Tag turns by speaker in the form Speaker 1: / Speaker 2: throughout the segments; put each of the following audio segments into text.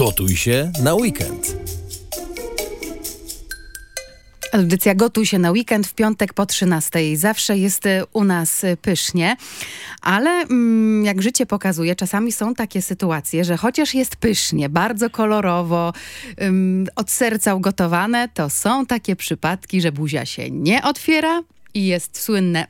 Speaker 1: Gotuj się na weekend.
Speaker 2: Audycja Gotuj się na weekend w piątek po 13:00. Zawsze jest u nas pysznie, ale jak życie pokazuje, czasami są takie sytuacje, że chociaż jest pysznie, bardzo kolorowo, od serca ugotowane, to są takie przypadki, że buzia się nie otwiera i jest słynne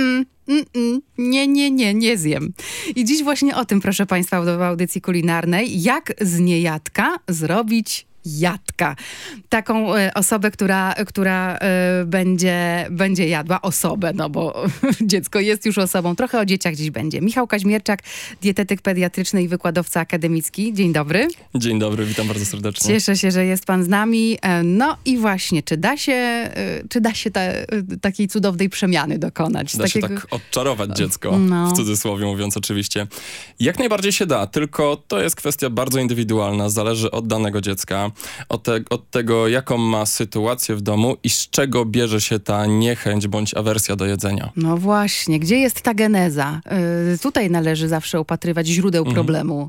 Speaker 2: nie zjem. I dziś właśnie o tym, proszę Państwa, w audycji kulinarnej, jak z niejadka zrobić jadka. Taką osobę, która będzie jadła osobę, no bo dziecko jest już osobą. Trochę o dzieciach dziś będzie. Michał Kaźmierczak, dietetyk pediatryczny i wykładowca akademicki. Dzień dobry.
Speaker 3: Dzień dobry, witam bardzo serdecznie.
Speaker 2: Cieszę się, że jest pan z nami. No i właśnie, czy da się takiej cudownej przemiany dokonać?
Speaker 3: Da się tak odczarować dziecko, w cudzysłowie mówiąc oczywiście. Jak najbardziej się da, tylko to jest kwestia bardzo indywidualna, zależy od danego dziecka. Od tego, jaką ma sytuację w domu i z czego bierze się ta niechęć bądź awersja do jedzenia.
Speaker 2: No właśnie, gdzie jest ta geneza? Tutaj należy zawsze upatrywać źródeł problemu.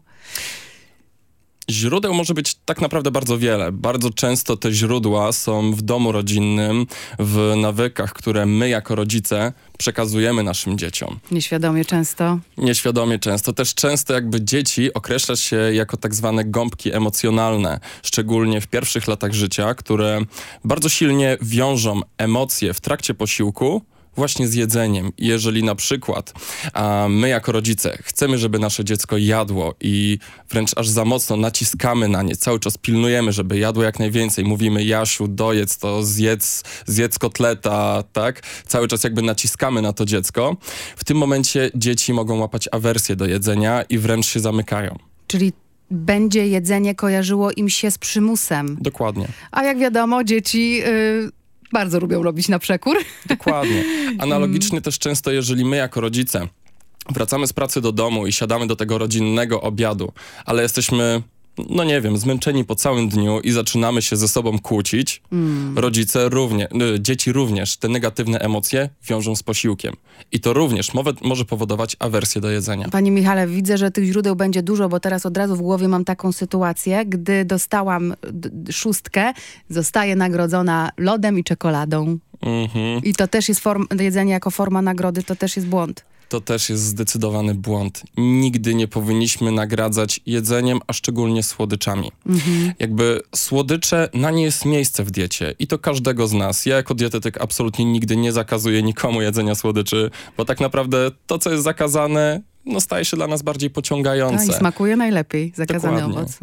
Speaker 3: Źródeł może być tak naprawdę bardzo wiele. Bardzo często te źródła są w domu rodzinnym, w nawykach, które my jako rodzice przekazujemy naszym dzieciom.
Speaker 2: Nieświadomie często.
Speaker 3: Nieświadomie często. Też często jakby dzieci określa się jako tak zwane gąbki emocjonalne, szczególnie w pierwszych latach życia, które bardzo silnie wiążą emocje w trakcie posiłku właśnie z jedzeniem. Jeżeli na przykład my jako rodzice chcemy, żeby nasze dziecko jadło i wręcz aż za mocno naciskamy na nie, cały czas pilnujemy, żeby jadło jak najwięcej, mówimy: Jasiu, dojedz to, zjedz kotleta, tak? Cały czas jakby naciskamy na to dziecko. W tym momencie dzieci mogą łapać awersję do jedzenia i wręcz się zamykają.
Speaker 2: Czyli będzie jedzenie kojarzyło im się z przymusem.
Speaker 3: Dokładnie.
Speaker 2: A jak wiadomo, dzieci bardzo lubią robić na przekór.
Speaker 3: Dokładnie. Analogicznie też często, jeżeli my jako rodzice wracamy z pracy do domu i siadamy do tego rodzinnego obiadu, ale jesteśmy, no nie wiem, zmęczeni po całym dniu i zaczynamy się ze sobą kłócić, rodzice również, dzieci również te negatywne emocje wiążą z posiłkiem. I to również może powodować awersję do jedzenia.
Speaker 2: Panie Michale, widzę, że tych źródeł będzie dużo, bo teraz od razu w głowie mam taką sytuację, gdy dostałam 6, zostaję nagrodzona lodem i czekoladą. I to też jest jedzenie jako forma nagrody, to też jest błąd.
Speaker 3: To też jest zdecydowany błąd. Nigdy nie powinniśmy nagradzać jedzeniem, a szczególnie słodyczami. Jakby słodycze, na nie jest miejsce w diecie i to każdego z nas. Ja jako dietetyk absolutnie nigdy nie zakazuję nikomu jedzenia słodyczy, bo tak naprawdę to, co jest zakazane, staje się dla nas bardziej pociągające.
Speaker 2: I smakuje najlepiej zakazany
Speaker 3: Dokładnie.
Speaker 2: owoc.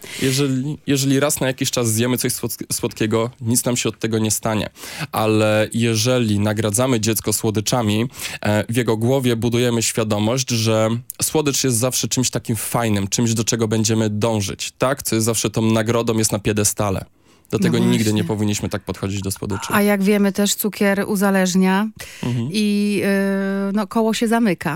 Speaker 3: Jeżeli raz na jakiś czas zjemy coś słodkiego, nic nam się od tego nie stanie. Ale jeżeli nagradzamy dziecko słodyczami, w jego głowie budujemy świadomość, że słodycz jest zawsze czymś takim fajnym, czymś, do czego będziemy dążyć. Tak? Co jest zawsze tą nagrodą, jest na piedestale. Do tego nigdy nie powinniśmy tak podchodzić do słodyczy.
Speaker 2: A jak wiemy, też cukier uzależnia i koło się zamyka.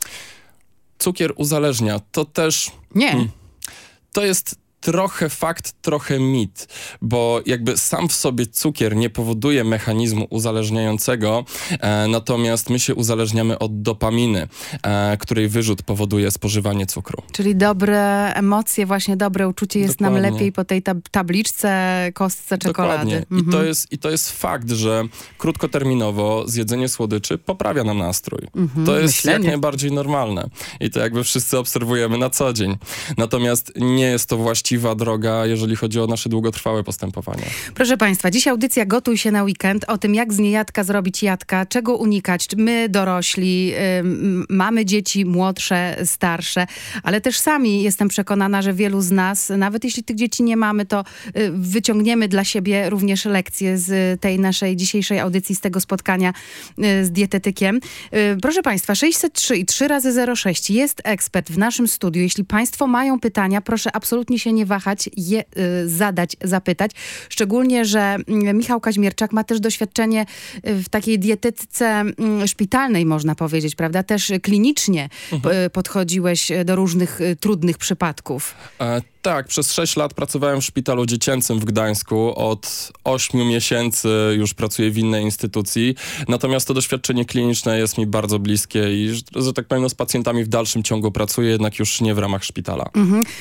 Speaker 3: Cukier uzależnia, to też...
Speaker 2: Nie.
Speaker 3: To jest trochę fakt, trochę mit, bo jakby sam w sobie cukier nie powoduje mechanizmu uzależniającego, natomiast my się uzależniamy od dopaminy, której wyrzut powoduje spożywanie cukru.
Speaker 2: Czyli dobre emocje, właśnie dobre uczucie jest nam lepiej po tej tabliczce, kostce czekolady.
Speaker 3: Dokładnie. I to jest fakt, że krótkoterminowo zjedzenie słodyczy poprawia nam nastrój. To jest jak najbardziej normalne. I to jakby wszyscy obserwujemy na co dzień. Natomiast nie jest to właściwa droga, jeżeli chodzi o nasze długotrwałe postępowanie.
Speaker 2: Proszę Państwa, dziś audycja Gotuj się na weekend o tym, jak z niejadka zrobić jadka, czego unikać. My dorośli, mamy dzieci młodsze, starsze, ale też sami jestem przekonana, że wielu z nas, nawet jeśli tych dzieci nie mamy, to wyciągniemy dla siebie również lekcje z tej naszej dzisiejszej audycji, z tego spotkania z dietetykiem. Proszę Państwa, 603 i 3x06 jest ekspert w naszym studiu. Jeśli Państwo mają pytania, proszę absolutnie się nie wahać, je zadać, zapytać. Szczególnie, że Michał Kaźmierczak ma też doświadczenie w takiej dietetyce szpitalnej, można powiedzieć, prawda? Też klinicznie podchodziłeś do różnych trudnych przypadków.
Speaker 3: Tak, przez 6 lat pracowałem w szpitalu dziecięcym w Gdańsku. Od 8 miesięcy już pracuję w innej instytucji. Natomiast to doświadczenie kliniczne jest mi bardzo bliskie i, że tak powiem, z pacjentami w dalszym ciągu pracuję, jednak już nie w ramach szpitala.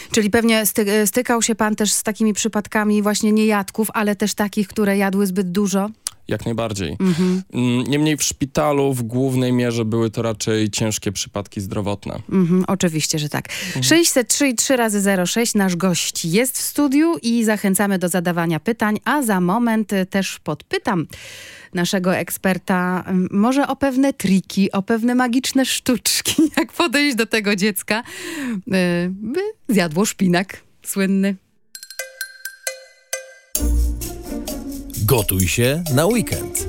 Speaker 2: Czyli pewnie stykał się pan też z takimi przypadkami właśnie niejadków, ale też takich, które jadły zbyt dużo?
Speaker 3: Jak najbardziej. Niemniej w szpitalu w głównej mierze były to raczej ciężkie przypadki zdrowotne.
Speaker 2: Oczywiście, że tak. 603 i 3 razy 06 nasz gość jest w studiu i zachęcamy do zadawania pytań, a za moment też podpytam naszego eksperta może o pewne triki, o pewne magiczne sztuczki, jak podejść do tego dziecka, by zjadło szpinak słynny.
Speaker 1: Gotuj się na weekend.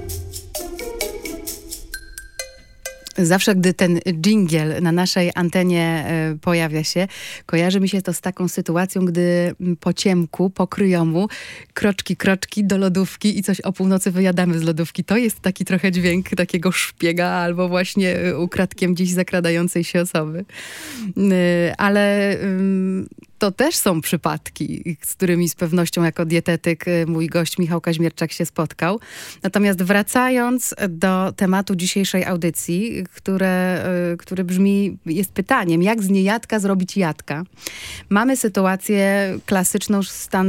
Speaker 2: Zawsze, gdy ten dżingiel na naszej antenie pojawia się, kojarzy mi się to z taką sytuacją, gdy po ciemku, po kryjomu, kroczki do lodówki i coś o północy wyjadamy z lodówki. To jest taki trochę dźwięk takiego szpiega albo właśnie ukradkiem gdzieś zakradającej się osoby. Ale to też są przypadki, z którymi z pewnością jako dietetyk mój gość Michał Kaźmierczak się spotkał. Natomiast wracając do tematu dzisiejszej audycji, który brzmi, jest pytaniem, jak z niejadka zrobić jadka? Mamy sytuację klasyczną,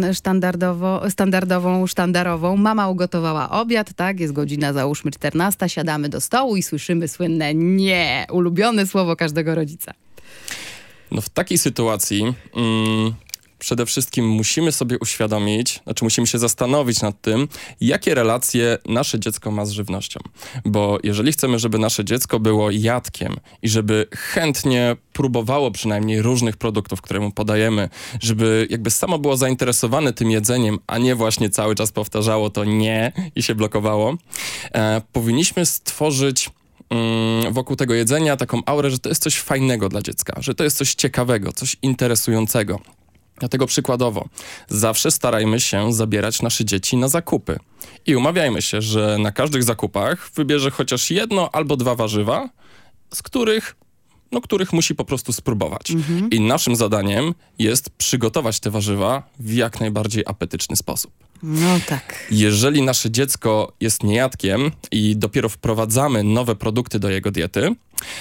Speaker 2: sztandarową. Mama ugotowała obiad, tak? Jest godzina, załóżmy 14, siadamy do stołu i słyszymy słynne nie, ulubione słowo każdego rodzica.
Speaker 3: No w takiej sytuacji przede wszystkim musimy sobie uświadomić, musimy się zastanowić nad tym, jakie relacje nasze dziecko ma z żywnością. Bo jeżeli chcemy, żeby nasze dziecko było jadkiem i żeby chętnie próbowało przynajmniej różnych produktów, które mu podajemy, żeby jakby samo było zainteresowane tym jedzeniem, a nie właśnie cały czas powtarzało to nie i się blokowało, powinniśmy stworzyć wokół tego jedzenia taką aurę, że to jest coś fajnego dla dziecka, że to jest coś ciekawego, coś interesującego. Dlatego przykładowo, zawsze starajmy się zabierać nasze dzieci na zakupy i umawiajmy się, że na każdych zakupach wybierze chociaż 1 albo 2 warzywa, z których musi po prostu spróbować. I naszym zadaniem jest przygotować te warzywa w jak najbardziej apetyczny sposób.
Speaker 2: No tak.
Speaker 3: Jeżeli nasze dziecko jest niejadkiem i dopiero wprowadzamy nowe produkty do jego diety,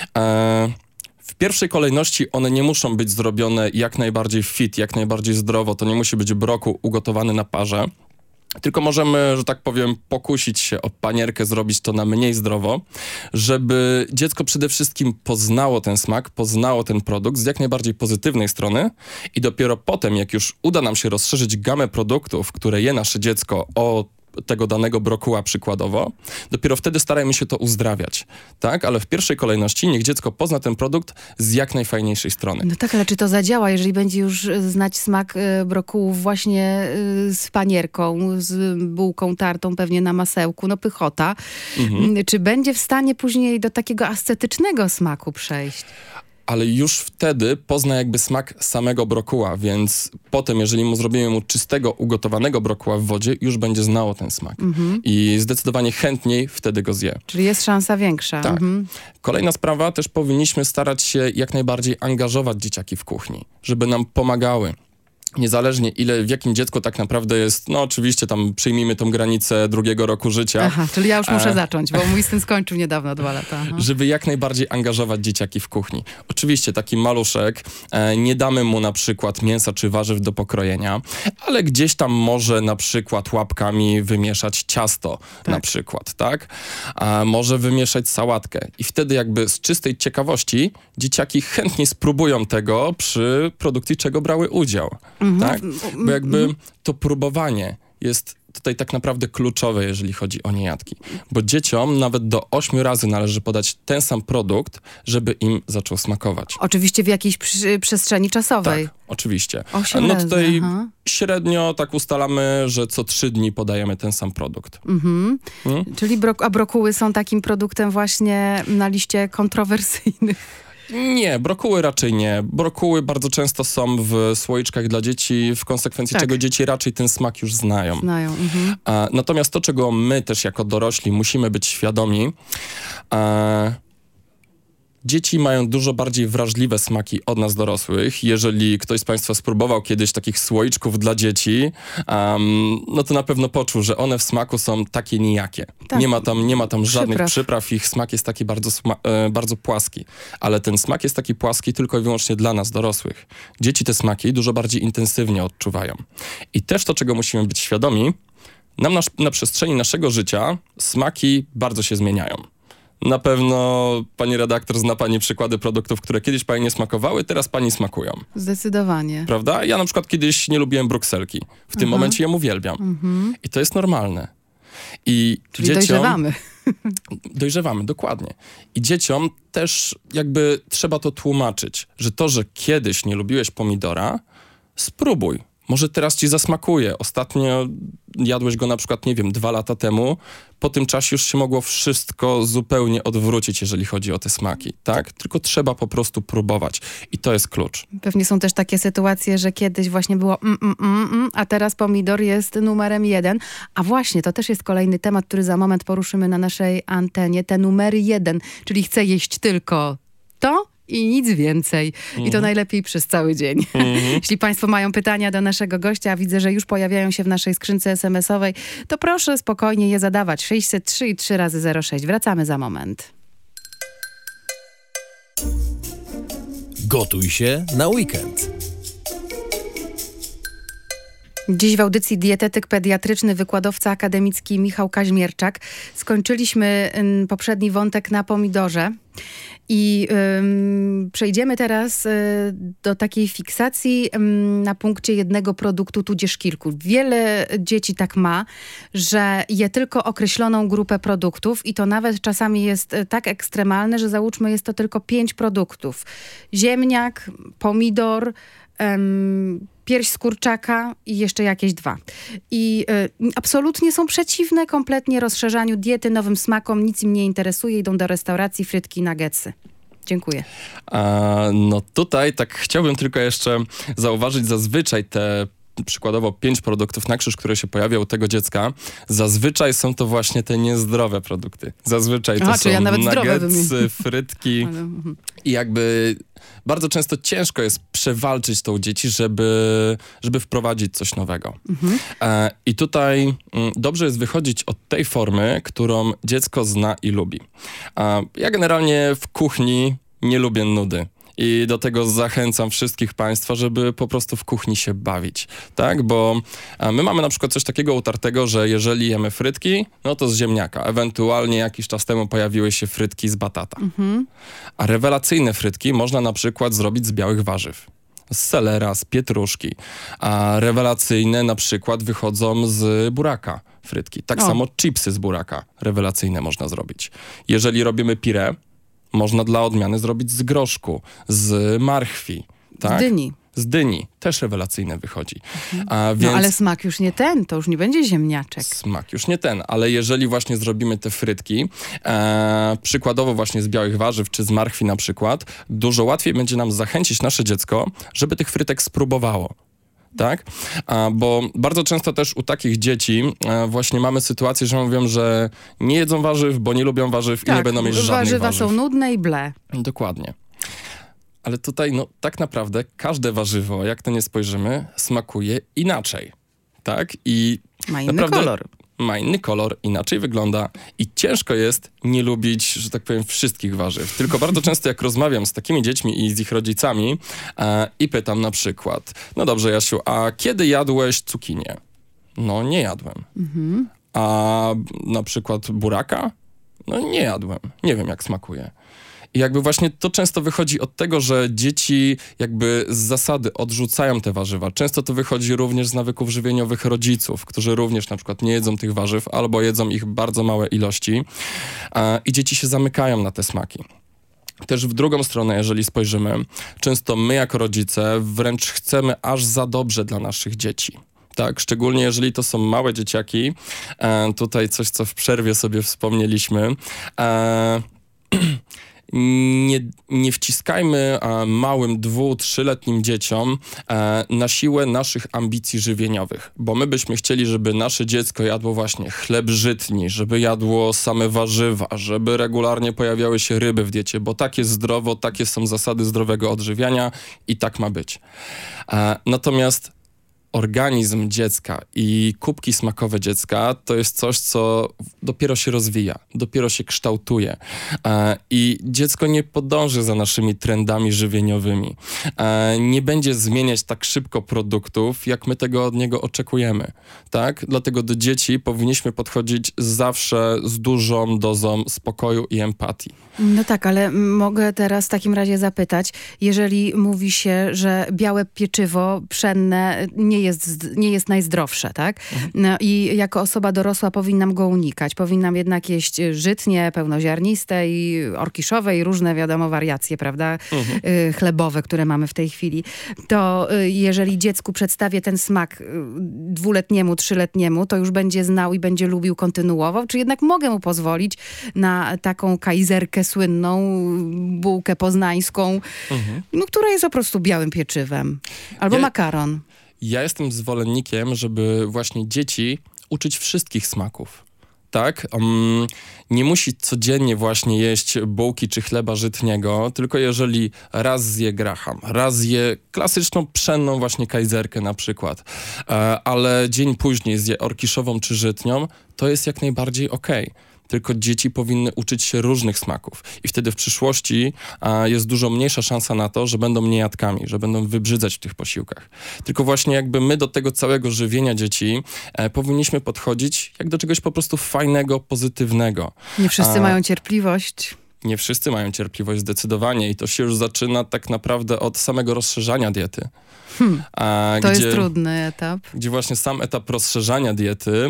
Speaker 3: w pierwszej kolejności one nie muszą być zrobione jak najbardziej fit, jak najbardziej zdrowo. To nie musi być brokuł ugotowany na parze. Tylko możemy, że tak powiem, pokusić się o panierkę, zrobić to na mniej zdrowo, żeby dziecko przede wszystkim poznało ten smak, poznało ten produkt z jak najbardziej pozytywnej strony i dopiero potem, jak już uda nam się rozszerzyć gamę produktów, które je nasze dziecko o tego danego brokuła przykładowo, dopiero wtedy starajmy się to uzdrawiać, tak? Ale w pierwszej kolejności niech dziecko pozna ten produkt z jak najfajniejszej strony.
Speaker 2: No tak, ale czy to zadziała, jeżeli będzie już znać smak brokułów właśnie z panierką, z bułką tartą pewnie na masełku, no pychota. Czy będzie w stanie później do takiego ascetycznego smaku przejść?
Speaker 3: Ale już wtedy pozna jakby smak samego brokuła, więc potem, jeżeli zrobimy mu czystego, ugotowanego brokuła w wodzie, już będzie znało ten smak. I zdecydowanie chętniej wtedy go zje.
Speaker 2: Czyli jest szansa większa.
Speaker 3: Tak. Kolejna sprawa, też powinniśmy starać się jak najbardziej angażować dzieciaki w kuchni, żeby nam pomagały. Niezależnie w jakim dziecku tak naprawdę jest, no oczywiście tam przyjmijmy tą granicę 2 roku życia.
Speaker 2: Aha, czyli ja już muszę zacząć, bo mój syn skończył niedawno 2 lata.
Speaker 3: Żeby jak najbardziej angażować dzieciaki w kuchni. Oczywiście taki maluszek, nie damy mu na przykład mięsa czy warzyw do pokrojenia, ale gdzieś tam może na przykład łapkami wymieszać ciasto na przykład, tak? A może wymieszać sałatkę i wtedy jakby z czystej ciekawości dzieciaki chętnie spróbują tego przy produkcji, czego brały udział. Tak? Bo jakby to próbowanie jest tutaj tak naprawdę kluczowe, jeżeli chodzi o niejadki. Bo dzieciom nawet do 8 razy należy podać ten sam produkt, żeby im zaczął smakować.
Speaker 2: Oczywiście w jakiejś przestrzeni czasowej.
Speaker 3: Tak, oczywiście.
Speaker 2: 8
Speaker 3: no
Speaker 2: razy,
Speaker 3: tutaj średnio tak ustalamy, że co 3 dni podajemy ten sam produkt.
Speaker 2: Czyli brokuły są takim produktem właśnie na liście kontrowersyjnych.
Speaker 3: Nie, brokuły raczej nie. Brokuły bardzo często są w słoiczkach dla dzieci, w konsekwencji czego dzieci raczej ten smak już znają. Natomiast to, czego my też jako dorośli musimy być świadomi, Dzieci mają dużo bardziej wrażliwe smaki od nas dorosłych. Jeżeli ktoś z Państwa spróbował kiedyś takich słoiczków dla dzieci, no to na pewno poczuł, że one w smaku są takie nijakie.
Speaker 2: Tak.
Speaker 3: Nie ma tam żadnych przypraw. Ich smak jest taki bardzo płaski. Ale ten smak jest taki płaski tylko i wyłącznie dla nas, dorosłych. Dzieci te smaki dużo bardziej intensywnie odczuwają. I też to, czego musimy być świadomi, na przestrzeni naszego życia smaki bardzo się zmieniają. Na pewno pani redaktor zna pani przykłady produktów, które kiedyś pani nie smakowały, teraz pani smakują.
Speaker 2: Zdecydowanie.
Speaker 3: Prawda? Ja na przykład kiedyś nie lubiłem brukselki. W tym momencie ją uwielbiam. I to jest normalne.
Speaker 2: Czyli dojrzewamy.
Speaker 3: Dojrzewamy, dokładnie. I dzieciom też jakby trzeba to tłumaczyć, że to, że kiedyś nie lubiłeś pomidora, spróbuj. Może teraz ci zasmakuje. Ostatnio jadłeś go na przykład, 2 lata temu. Po tym czasie już się mogło wszystko zupełnie odwrócić, jeżeli chodzi o te smaki, tak? Tylko trzeba po prostu próbować. I to jest klucz.
Speaker 2: Pewnie są też takie sytuacje, że kiedyś właśnie było a teraz pomidor jest numerem 1. A właśnie, to też jest kolejny temat, który za moment poruszymy na naszej antenie. Te numery 1, czyli chcę jeść tylko to i nic więcej. I to najlepiej przez cały dzień. Jeśli Państwo mają pytania do naszego gościa, a widzę, że już pojawiają się w naszej skrzynce SMS-owej, to proszę spokojnie je zadawać. 603 i 3 razy 06. Wracamy za moment.
Speaker 1: Gotuj się na weekend.
Speaker 2: Dziś w audycji dietetyk pediatryczny, wykładowca akademicki Michał Kaźmierczak. Skończyliśmy poprzedni wątek na pomidorze. I przejdziemy teraz do takiej fiksacji na punkcie jednego produktu, tudzież kilku. Wiele dzieci tak ma, że je tylko określoną grupę produktów i to nawet czasami jest tak ekstremalne, że załóżmy jest to tylko 5 produktów. Ziemniak, pomidor, pierś z kurczaka i jeszcze jakieś 2. I absolutnie są przeciwne kompletnie rozszerzaniu diety, nowym smakom, nic im nie interesuje, idą do restauracji, frytki, nuggetsy. Dziękuję.
Speaker 3: No tutaj tak chciałbym tylko jeszcze zauważyć zazwyczaj te przykładowo 5 produktów na krzyż, które się pojawią u tego dziecka, zazwyczaj są to właśnie te niezdrowe produkty. Zazwyczaj to są
Speaker 2: ja nawet
Speaker 3: nuggetsy, frytki i jakby bardzo często ciężko jest przewalczyć to u dzieci, żeby wprowadzić coś nowego. I tutaj dobrze jest wychodzić od tej formy, którą dziecko zna i lubi. Ja generalnie w kuchni nie lubię nudy. I do tego zachęcam wszystkich Państwa, żeby po prostu w kuchni się bawić, tak? Bo my mamy na przykład coś takiego utartego, że jeżeli jemy frytki, no to z ziemniaka. Ewentualnie jakiś czas temu pojawiły się frytki z batata. A rewelacyjne frytki można na przykład zrobić z białych warzyw. Z selera, z pietruszki. A rewelacyjne na przykład wychodzą z buraka frytki. Tak samo chipsy z buraka rewelacyjne można zrobić. Jeżeli robimy pire, można dla odmiany zrobić z groszku, z marchwi. Tak? Z dyni. Też rewelacyjne wychodzi.
Speaker 2: Więc ale smak już nie ten, to już nie będzie ziemniaczek.
Speaker 3: Smak już nie ten, ale jeżeli właśnie zrobimy te frytki, przykładowo właśnie z białych warzyw, czy z marchwi na przykład, dużo łatwiej będzie nam zachęcić nasze dziecko, żeby tych frytek spróbowało. Tak? Bo bardzo często też u takich dzieci właśnie mamy sytuację, że mówią, że nie jedzą warzyw, bo nie lubią warzyw i nie będą mieć żadnych warzyw.
Speaker 2: Warzywa są nudne i ble.
Speaker 3: Dokładnie. Ale tutaj tak naprawdę każde warzywo, jak to nie spojrzymy, smakuje inaczej. Tak? I
Speaker 2: ma inny kolor.
Speaker 3: Ma inny kolor, inaczej wygląda i ciężko jest nie lubić, że tak powiem, wszystkich warzyw. Tylko bardzo często jak rozmawiam z takimi dziećmi i z ich rodzicami i pytam na przykład, no dobrze Jasiu, a kiedy jadłeś cukinię? No nie jadłem. A na przykład buraka? No nie jadłem. Nie wiem jak smakuje. I jakby właśnie to często wychodzi od tego, że dzieci jakby z zasady odrzucają te warzywa. Często to wychodzi również z nawyków żywieniowych rodziców, którzy również na przykład nie jedzą tych warzyw albo jedzą ich bardzo małe ilości i dzieci się zamykają na te smaki. Też w drugą stronę, jeżeli spojrzymy, często my jako rodzice wręcz chcemy aż za dobrze dla naszych dzieci. Tak, szczególnie jeżeli to są małe dzieciaki. Tutaj coś, co w przerwie sobie wspomnieliśmy. nie wciskajmy małym 2-3-letnim dzieciom na siłę naszych ambicji żywieniowych, bo my byśmy chcieli, żeby nasze dziecko jadło właśnie chleb żytni, żeby jadło same warzywa, żeby regularnie pojawiały się ryby w diecie, bo tak jest zdrowo, takie są zasady zdrowego odżywiania i tak ma być. Natomiast organizm dziecka i kubki smakowe dziecka to jest coś, co dopiero się rozwija, dopiero się kształtuje i dziecko nie podąży za naszymi trendami żywieniowymi. Nie będzie zmieniać tak szybko produktów, jak my tego od niego oczekujemy. Tak? Dlatego do dzieci powinniśmy podchodzić zawsze z dużą dozą spokoju i empatii.
Speaker 2: No tak, ale mogę teraz w takim razie zapytać, jeżeli mówi się, że białe pieczywo pszenne nie jest najzdrowsze, tak? No i jako osoba dorosła powinnam go unikać. Powinnam jednak jeść żytnie, pełnoziarniste i orkiszowe i różne, wiadomo, wariacje, prawda? Chlebowe, które mamy w tej chwili. To jeżeli dziecku przedstawię ten smak 2-letniemu, 3-letniemu, to już będzie znał i będzie lubił, kontynuował? Czy jednak mogę mu pozwolić na taką kajzerkę słynną, bułkę poznańską, która jest po prostu białym pieczywem? Albo makaron.
Speaker 3: Ja jestem zwolennikiem, żeby właśnie dzieci uczyć wszystkich smaków. Tak? Nie musi codziennie właśnie jeść bułki czy chleba żytniego, tylko jeżeli raz zje graham, raz zje klasyczną pszenną właśnie kajzerkę na przykład, ale dzień później zje orkiszową czy żytnią, to jest jak najbardziej okej. Tylko dzieci powinny uczyć się różnych smaków. I wtedy w przyszłości jest dużo mniejsza szansa na to, że będą niejadkami, że będą wybrzydzać w tych posiłkach. Tylko właśnie jakby my do tego całego żywienia dzieci powinniśmy podchodzić jak do czegoś po prostu fajnego, pozytywnego.
Speaker 2: Nie wszyscy mają cierpliwość.
Speaker 3: Nie wszyscy mają cierpliwość zdecydowanie i to się już zaczyna tak naprawdę od samego rozszerzania diety.
Speaker 2: To jest trudny etap.
Speaker 3: Gdzie właśnie sam etap rozszerzania diety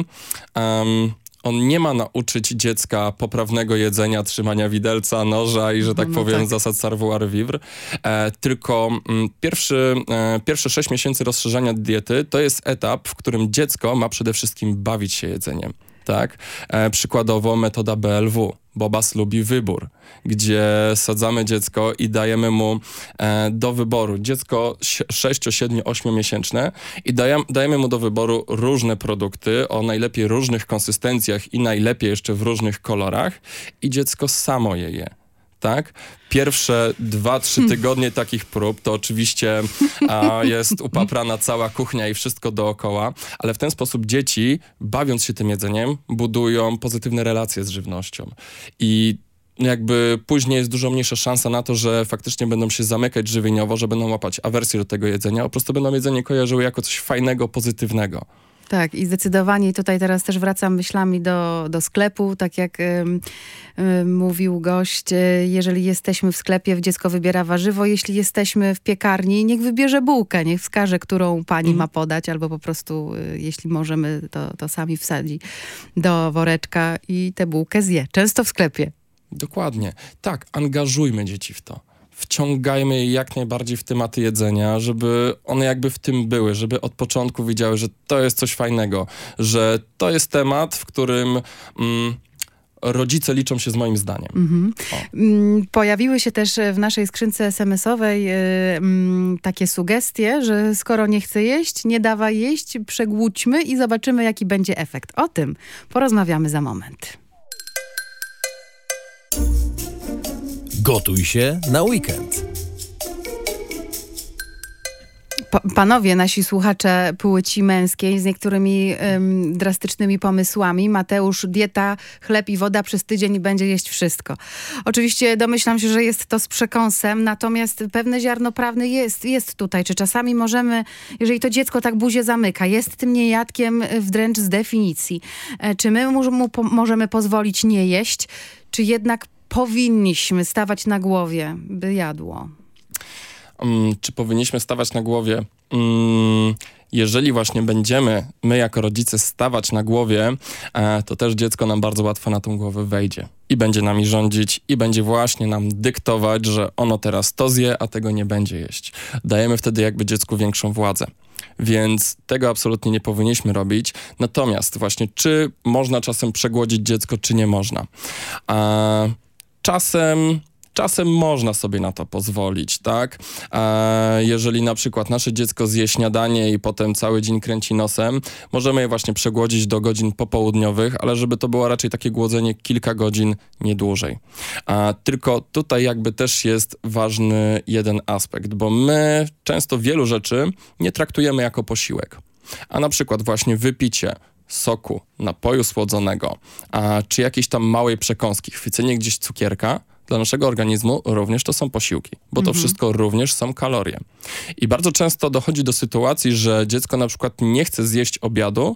Speaker 3: on nie ma nauczyć dziecka poprawnego jedzenia, trzymania widelca, noża i, że tak powiem, zasad savoir-vivre, tylko pierwsze 6 miesięcy rozszerzania diety to jest etap, w którym dziecko ma przede wszystkim bawić się jedzeniem. Tak? Przykładowo metoda BLW. Bobas lubi wybór, gdzie sadzamy dziecko i dajemy mu do wyboru dziecko 6, 7, 8 miesięczne i dajemy mu do wyboru różne produkty o najlepiej różnych konsystencjach i najlepiej jeszcze w różnych kolorach i dziecko samo je je. Tak? Pierwsze 2-3 tygodnie takich prób to oczywiście jest upaprana cała kuchnia i wszystko dookoła, ale w ten sposób dzieci, bawiąc się tym jedzeniem, budują pozytywne relacje z żywnością. I jakby później jest dużo mniejsza szansa na to, że faktycznie będą się zamykać żywieniowo, że będą łapać awersję do tego jedzenia, po prostu będą jedzenie kojarzyły jako coś fajnego, pozytywnego.
Speaker 2: Tak, i zdecydowanie tutaj teraz też wracam myślami do sklepu, tak jak mówił gość, jeżeli jesteśmy w sklepie, dziecko wybiera warzywo, jeśli jesteśmy w piekarni, niech wybierze bułkę, niech wskaże, którą pani ma podać, albo po prostu, jeśli możemy, to sami wsadzi do woreczka i tę bułkę zje. Często w sklepie.
Speaker 3: Dokładnie. Tak, angażujmy dzieci w to. Wciągajmy je jak najbardziej w tematy jedzenia, żeby one jakby w tym były, żeby od początku widziały, że to jest coś fajnego, że to jest temat, w którym rodzice liczą się z moim zdaniem.
Speaker 2: Pojawiły się też w naszej skrzynce SMS-owej takie sugestie, że skoro nie chce jeść, nie dawaj jeść, przegłódźmy i zobaczymy, jaki będzie efekt. O tym porozmawiamy za moment.
Speaker 1: Gotuj się na weekend.
Speaker 2: Panowie, nasi słuchacze płci męskiej z niektórymi drastycznymi pomysłami. Mateusz, dieta, chleb i woda przez tydzień i będzie jeść wszystko. Oczywiście domyślam się, że jest to z przekąsem, natomiast pewne ziarno prawne jest tutaj. Czy czasami możemy, jeżeli to dziecko tak buzię zamyka, jest tym niejadkiem wręcz z definicji, czy my możemy pozwolić nie jeść, czy jednak powinniśmy stawać na głowie, by jadło?
Speaker 3: Czy powinniśmy stawać na głowie? Jeżeli właśnie będziemy my jako rodzice stawać na głowie, to też dziecko nam bardzo łatwo na tą głowę wejdzie i będzie nami rządzić i będzie właśnie nam dyktować, że ono teraz to zje, a tego nie będzie jeść. Dajemy wtedy jakby dziecku większą władzę. Więc tego absolutnie nie powinniśmy robić. Natomiast właśnie, czy można czasem przegłodzić dziecko, czy nie można? czasem można sobie na to pozwolić, tak? Jeżeli na przykład nasze dziecko zje śniadanie i potem cały dzień kręci nosem, możemy je właśnie przegłodzić do godzin popołudniowych, ale żeby to było raczej takie głodzenie kilka godzin, nie dłużej. Tylko tutaj jakby też jest ważny jeden aspekt, bo my często wielu rzeczy nie traktujemy jako posiłek. A na przykład właśnie wypicie soku, napoju słodzonego, czy jakiejś tam małej przekąski, chwycenie gdzieś cukierka, dla naszego organizmu również to są posiłki, bo to wszystko również są kalorie. I bardzo często dochodzi do sytuacji, że dziecko na przykład nie chce zjeść obiadu,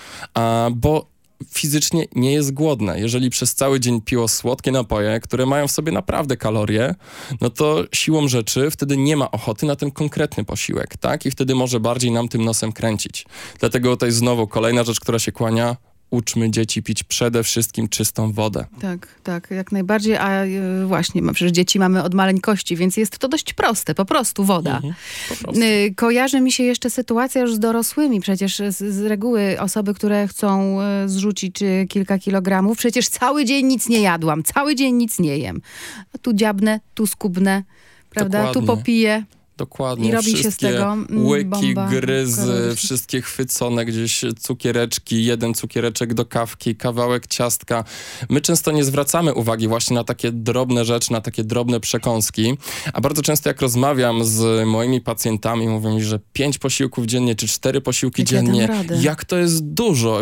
Speaker 3: bo fizycznie nie jest głodne. Jeżeli przez cały dzień piło słodkie napoje, które mają w sobie naprawdę kalorie, no to siłą rzeczy wtedy nie ma ochoty na ten konkretny posiłek, tak? I wtedy może bardziej nam tym nosem kręcić. Dlatego to jest znowu kolejna rzecz, która się kłania. Uczmy dzieci pić przede wszystkim czystą wodę.
Speaker 2: Tak, jak najbardziej. A właśnie, przecież dzieci mamy od maleńkości, więc jest to dość proste, po prostu woda.
Speaker 3: Po prostu.
Speaker 2: Kojarzy mi się jeszcze sytuacja już z dorosłymi. Przecież z reguły osoby, które chcą zrzucić kilka kilogramów, przecież cały dzień nic nie jadłam, cały dzień nic nie jem. A tu dziabnę, tu skubnę, prawda?
Speaker 3: Dokładnie.
Speaker 2: Tu popiję.
Speaker 3: Dokładnie.
Speaker 2: I robi się z tego
Speaker 3: łyki,
Speaker 2: bomba
Speaker 3: gryzy,
Speaker 2: kaloryczna.
Speaker 3: wszystkie chwycone gdzieś cukiereczki, jeden cukiereczek do kawki, kawałek ciastka. My często nie zwracamy uwagi właśnie na takie drobne rzeczy, na takie drobne przekąski, a bardzo często jak rozmawiam z moimi pacjentami, mówią mi, że 5 posiłków dziennie, czy 4 posiłki
Speaker 2: Jak ja dam
Speaker 3: dziennie,
Speaker 2: radę?
Speaker 3: jak to jest dużo,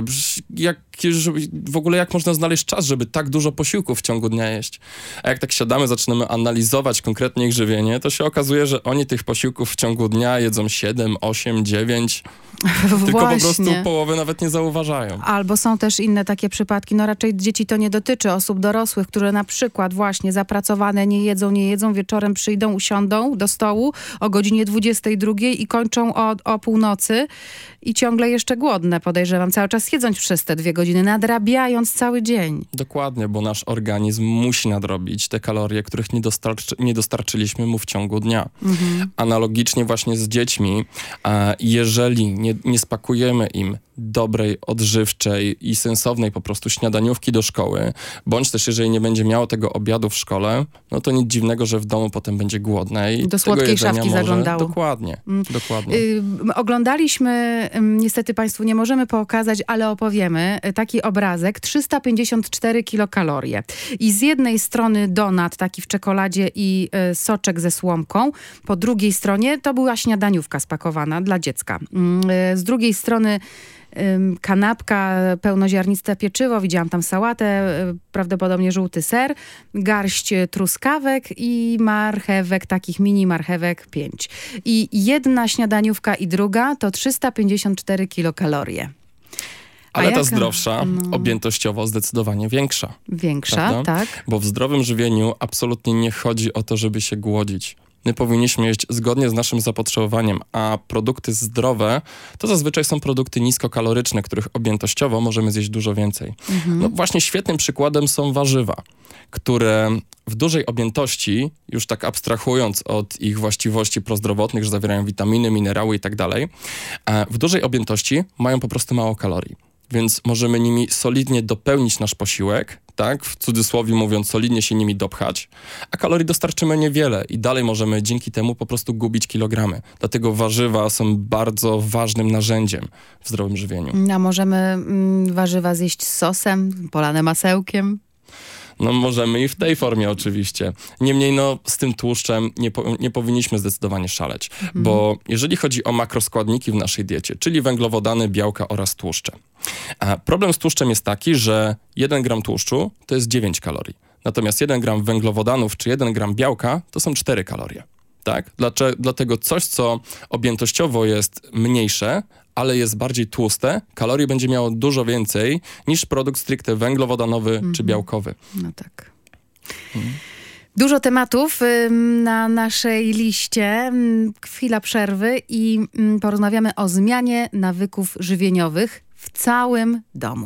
Speaker 3: w ogóle jak można znaleźć czas, żeby tak dużo posiłków w ciągu dnia jeść. A jak tak siadamy, zaczynamy analizować konkretnie ich żywienie, to się okazuje, że oni tych posiłków w ciągu dnia jedzą 7, 8, 9, tylko po prostu połowy nawet nie zauważają.
Speaker 2: Albo są też inne takie przypadki, no raczej dzieci to nie dotyczy, osób dorosłych, które na przykład właśnie zapracowane nie jedzą, wieczorem przyjdą, usiądą do stołu o godzinie 22 i kończą o północy i ciągle jeszcze głodne, podejrzewam, cały czas jedząc przez te 2 godziny, nadrabiając cały dzień.
Speaker 3: Dokładnie, bo nasz organizm musi nadrobić te kalorie, których nie dostarczyliśmy mu w ciągu dnia. Analogicznie właśnie z dziećmi, jeżeli nie spakujemy im dobrej, odżywczej i sensownej po prostu śniadaniówki do szkoły, bądź też jeżeli nie będzie miało tego obiadu w szkole, no to nic dziwnego, że w domu potem będzie głodne. I
Speaker 2: do słodkiej szafki zaglądało.
Speaker 3: Dokładnie.
Speaker 2: Oglądaliśmy, niestety Państwu nie możemy pokazać, ale opowiemy, taki obrazek, 354 kilokalorie. I z jednej strony donat taki w czekoladzie i soczek ze słomką, po drugiej stronie to była śniadaniówka spakowana dla dziecka. Z drugiej strony kanapka, pełnoziarniste pieczywo, widziałam tam sałatę, prawdopodobnie żółty ser, garść truskawek i marchewek, takich mini marchewek 5. I jedna śniadaniówka i druga to 354 kilokalorie.
Speaker 3: Ale ta zdrowsza, objętościowo zdecydowanie większa.
Speaker 2: Większa,
Speaker 3: prawda?
Speaker 2: tak.
Speaker 3: Bo w zdrowym żywieniu absolutnie nie chodzi o to, żeby się głodzić. My powinniśmy jeść zgodnie z naszym zapotrzebowaniem, a produkty zdrowe to zazwyczaj są produkty niskokaloryczne, których objętościowo możemy zjeść dużo więcej. No właśnie świetnym przykładem są warzywa, które w dużej objętości, już tak abstrahując od ich właściwości prozdrowotnych, że zawierają witaminy, minerały i tak dalej, w dużej objętości mają po prostu mało kalorii. Więc możemy nimi solidnie dopełnić nasz posiłek, tak? W cudzysłowie mówiąc, solidnie się nimi dopchać, a kalorii dostarczymy niewiele i dalej możemy dzięki temu po prostu gubić kilogramy. Dlatego warzywa są bardzo ważnym narzędziem w zdrowym żywieniu.
Speaker 2: A możemy warzywa zjeść z sosem, polane masełkiem?
Speaker 3: No możemy i w tej formie oczywiście. Niemniej no z tym tłuszczem nie powinniśmy zdecydowanie szaleć, bo jeżeli chodzi o makroskładniki w naszej diecie, czyli węglowodany, białka oraz tłuszcze. A problem z tłuszczem jest taki, że 1 gram tłuszczu to jest 9 kalorii. Natomiast 1 gram węglowodanów czy 1 gram białka to są 4 kalorie. Tak? Dlatego coś, co objętościowo jest mniejsze, ale jest bardziej tłuste, kalorii będzie miało dużo więcej niż produkt stricte węglowodanowy czy białkowy.
Speaker 2: No tak. Dużo tematów na naszej liście. Chwila przerwy i porozmawiamy o zmianie nawyków żywieniowych w całym domu.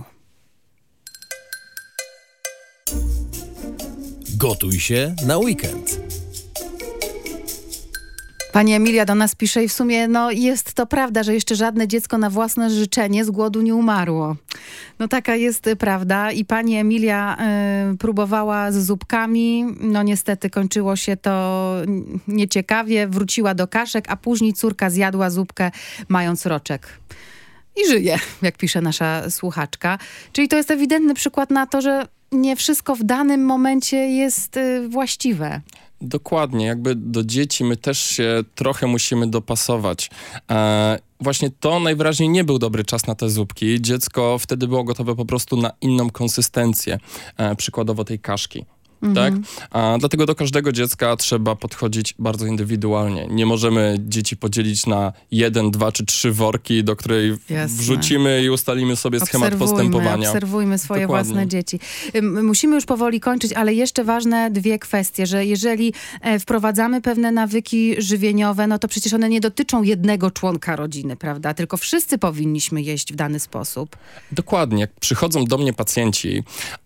Speaker 1: Gotuj się na weekend.
Speaker 2: Pani Emilia do nas pisze i w sumie jest to prawda, że jeszcze żadne dziecko na własne życzenie z głodu nie umarło. No taka jest prawda i pani Emilia próbowała z zupkami, niestety kończyło się to nieciekawie, wróciła do kaszek, a później córka zjadła zupkę mając roczek. I żyje, jak pisze nasza słuchaczka. Czyli to jest ewidentny przykład na to, że nie wszystko w danym momencie jest właściwe.
Speaker 3: Dokładnie, jakby do dzieci my też się trochę musimy dopasować. Właśnie to najwyraźniej nie był dobry czas na te zupki. Dziecko wtedy było gotowe po prostu na inną konsystencję, przykładowo tej kaszki. Tak? Dlatego do każdego dziecka trzeba podchodzić bardzo indywidualnie. Nie możemy dzieci podzielić na 1, 2 czy 3 worki, do której wrzucimy i ustalimy sobie schemat postępowania.
Speaker 2: Obserwujmy swoje własne dzieci. Musimy już powoli kończyć, ale jeszcze ważne 2 kwestie, że jeżeli wprowadzamy pewne nawyki żywieniowe, no to przecież one nie dotyczą jednego członka rodziny, prawda? Tylko wszyscy powinniśmy jeść w dany sposób.
Speaker 3: Dokładnie. Jak przychodzą do mnie pacjenci,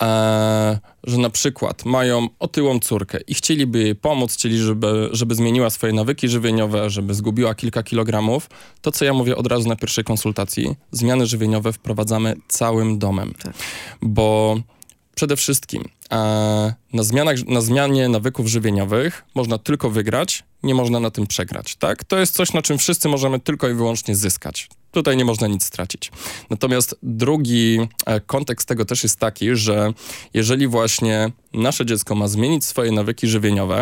Speaker 3: że na przykład mają otyłą córkę i chcieliby jej pomóc, żeby zmieniła swoje nawyki żywieniowe, żeby zgubiła kilka kilogramów, to co ja mówię od razu na pierwszej konsultacji, zmiany żywieniowe wprowadzamy całym domem. Tak. Bo przede wszystkim na zmianie nawyków żywieniowych można tylko wygrać, nie można na tym przegrać. Tak? To jest coś, na czym wszyscy możemy tylko i wyłącznie zyskać. Tutaj nie można nic stracić. Natomiast drugi kontekst tego też jest taki, że jeżeli właśnie nasze dziecko ma zmienić swoje nawyki żywieniowe,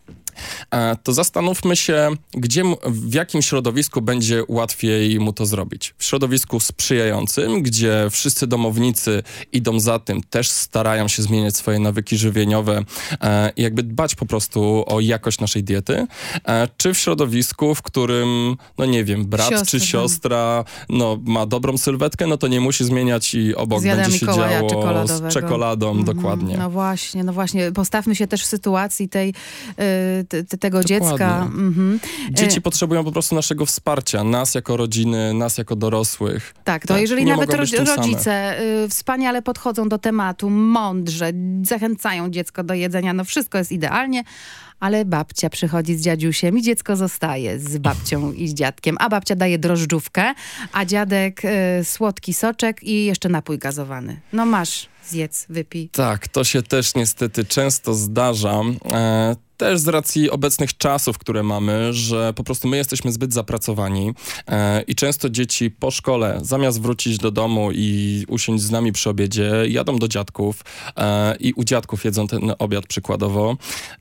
Speaker 3: to zastanówmy się, w jakim środowisku będzie łatwiej mu to zrobić. W środowisku sprzyjającym, gdzie wszyscy domownicy idą za tym, też starają się zmieniać swoje nawyki żywieniowe i jakby dbać po prostu o jakość naszej diety, czy w środowisku, w którym, brat czy siostra ma dobrą sylwetkę, no to nie musi zmieniać i obok będzie się działo z czekoladą, dokładnie.
Speaker 2: No właśnie, postawmy się też w sytuacji tego dziecka.
Speaker 3: Dzieci potrzebują po prostu naszego wsparcia, nas jako rodziny, nas jako dorosłych.
Speaker 2: Tak, to jeżeli nawet rodzice wspaniale podchodzą do tematu, mądrze, zachęcają dziecko do jedzenia, wszystko jest idealnie, ale babcia przychodzi z dziadziusiem i dziecko zostaje z babcią i z dziadkiem, a babcia daje drożdżówkę, a dziadek słodki soczek i jeszcze napój gazowany. Masz, zjedz, wypij.
Speaker 3: Tak, to się też niestety często zdarza. Też z racji obecnych czasów, które mamy, że po prostu my jesteśmy zbyt zapracowani i często dzieci po szkole, zamiast wrócić do domu i usiąść z nami przy obiedzie, jadą do dziadków i u dziadków jedzą ten obiad przykładowo.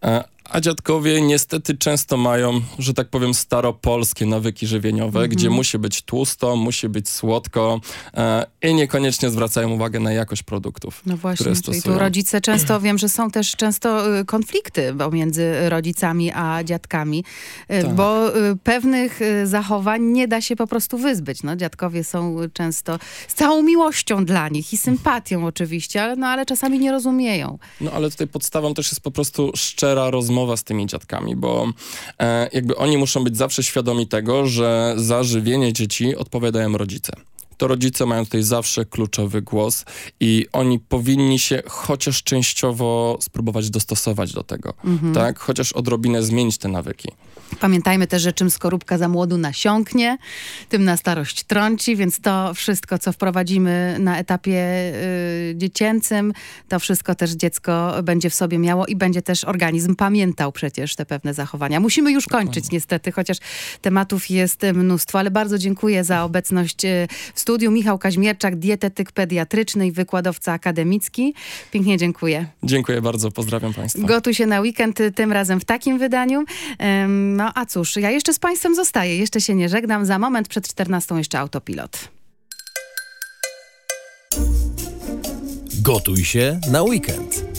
Speaker 3: A dziadkowie niestety często mają, że tak powiem, staropolskie nawyki żywieniowe, gdzie musi być tłusto, musi być słodko i niekoniecznie zwracają uwagę na jakość produktów,
Speaker 2: No właśnie,
Speaker 3: które
Speaker 2: czyli
Speaker 3: stosują.
Speaker 2: tu rodzice często, wiem, że są też często konflikty pomiędzy rodzicami a dziadkami, bo pewnych zachowań nie da się po prostu wyzbyć. Dziadkowie są często z całą miłością dla nich i sympatią oczywiście, ale czasami nie rozumieją.
Speaker 3: Ale tutaj podstawą też jest po prostu szczera rozmowa z tymi dziadkami, bo jakby oni muszą być zawsze świadomi tego, że za żywienie dzieci odpowiadają rodzice. To rodzice mają tutaj zawsze kluczowy głos i oni powinni się chociaż częściowo spróbować dostosować do tego, tak? Chociaż odrobinę zmienić te nawyki.
Speaker 2: Pamiętajmy też, że czym skorupka za młodu nasiąknie, tym na starość trąci, więc to wszystko, co wprowadzimy na etapie dziecięcym, to wszystko też dziecko będzie w sobie miało i będzie też organizm pamiętał przecież te pewne zachowania. Musimy już kończyć niestety, chociaż tematów jest mnóstwo, ale bardzo dziękuję za obecność w studiu. Michał Kaźmierczak, dietetyk pediatryczny i wykładowca akademicki. Pięknie dziękuję.
Speaker 3: Dziękuję bardzo, pozdrawiam Państwa.
Speaker 2: Gotuj się na weekend, tym razem w takim wydaniu. A cóż, ja jeszcze z Państwem zostaję, jeszcze się nie żegnam. Za moment przed 14 jeszcze Autopilot.
Speaker 1: Gotuj się na weekend.